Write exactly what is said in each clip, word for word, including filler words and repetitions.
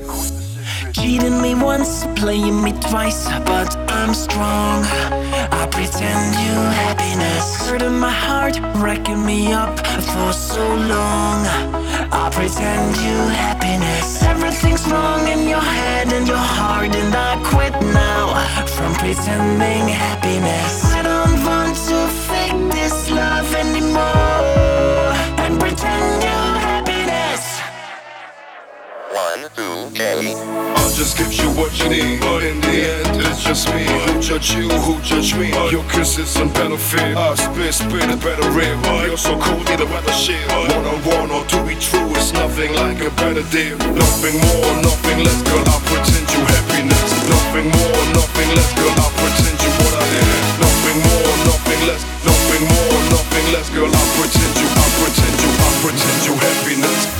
Cheating me once, playing me twice, but I'm strong. I pretend you happiness, hurting my heart, wrecking me up for so long. I pretend you happiness. Everything's wrong in your head and your heart, and I quit now from pretending happiness. I don't want to fake this love anymore and pretend you happiness. One, two, K. I'll just give you what you need, but in the end, it's just me. Who judge you, who judge me? Your kisses and benefit. I spit, spit a better rip. You're so cool, need a weather shit. One on one, or to be true, it's nothing like a better deal. Nothing more, nothing less, girl, I'll pretend you happiness. Nothing more, nothing less, girl, I'll pretend you what I am. Nothing more, nothing less, nothing more, nothing less, girl, I'll pretend you, I'll pretend you, I'll pretend you happiness.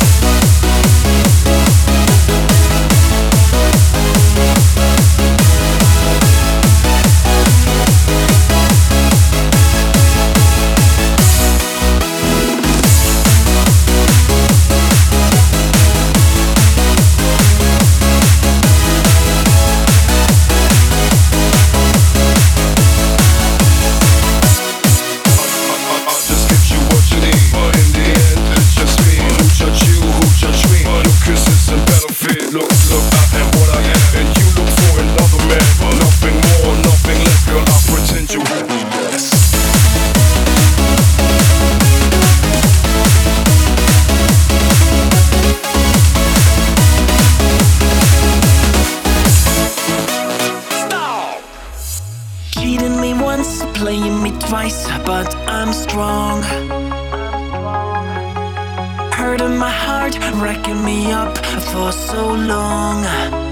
Cheating me once, playing me twice, but I'm strong. Hurting my heart, wrecking me up for so long.